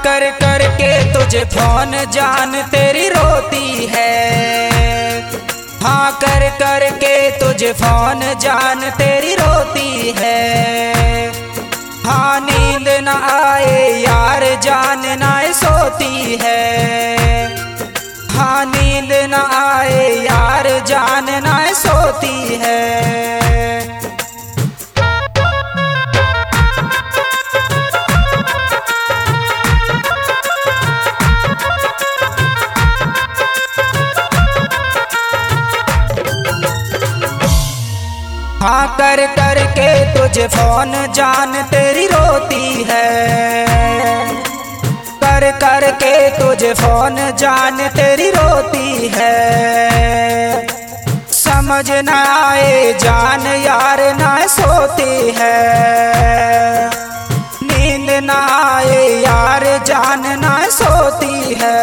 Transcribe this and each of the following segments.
कर कर के तुझे फोन जान तेरी रोती है। हाँ कर कर के तुझे फोन जान तेरी रोती है। हाँ नींद न आए यार जान ना सोती है। हाँ नींद न आए यार जान ना सोती है। हाँ कर कर के तुझे फोन जान तेरी रोती है। कर कर के तुझे फोन जान तेरी रोती है। समझ न आए जान यार ना सोती है। नींद न आए यार जान ना सोती है।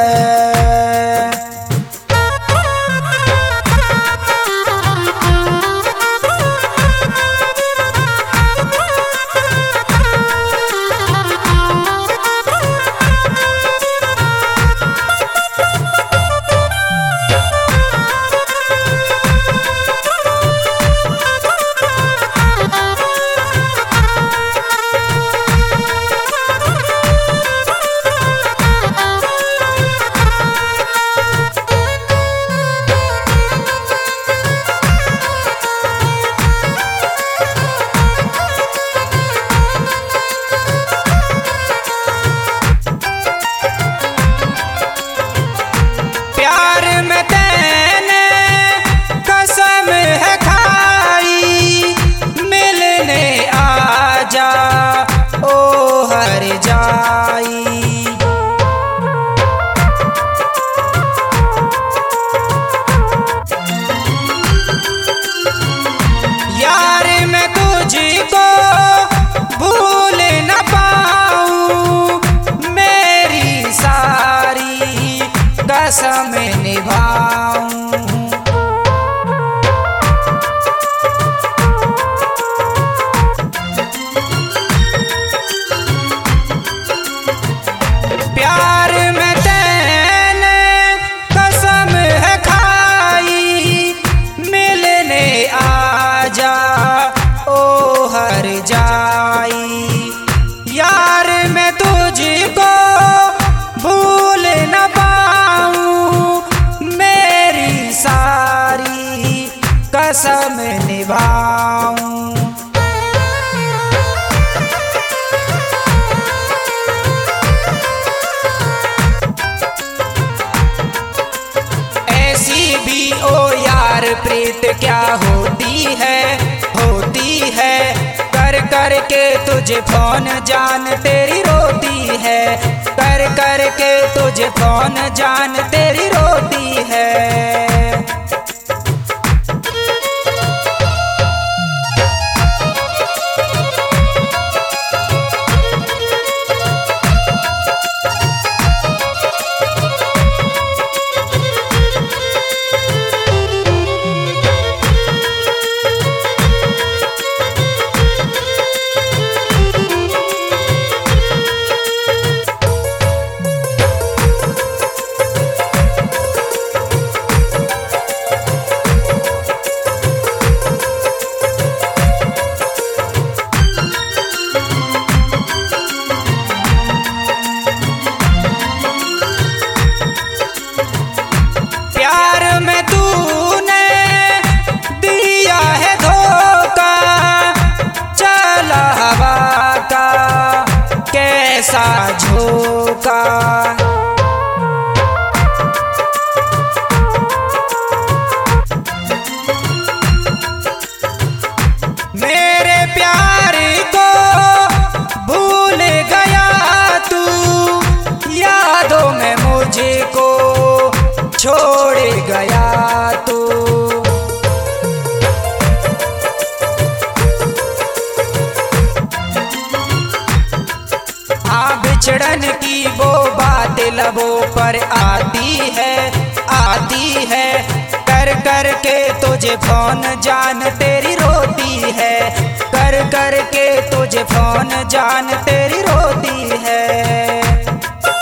कसम निभाऊं प्यार में तेने कसम है खाई। मिलने आजा ओ हर जाई। यार मैं तुझको भूल न कसम निभाऊं। ऐसी भी ओ यार प्रीत क्या होती है, होती है। कर कर के तुझे फोन जान तेरी रोती है। कर कर के तुझे फोन जान तेरी रोती है। कैसा झोंका मेरे प्यार को भूल गया तू। यादों में मुझको छोड़ गया तू। बिछड़न की वो बात लबों पर आती है, आती है। कर कर के तुझे फोन जान तेरी रोती है। कर कर के तुझे फोन जान तेरी रोती है।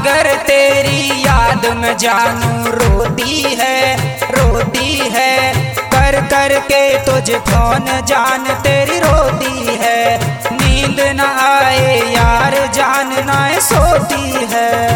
मगर तेरी याद में जानू रोती है कर कर के तुझे फोन जान तेरी रोती है। नींद न आए यार जान ना सोती है।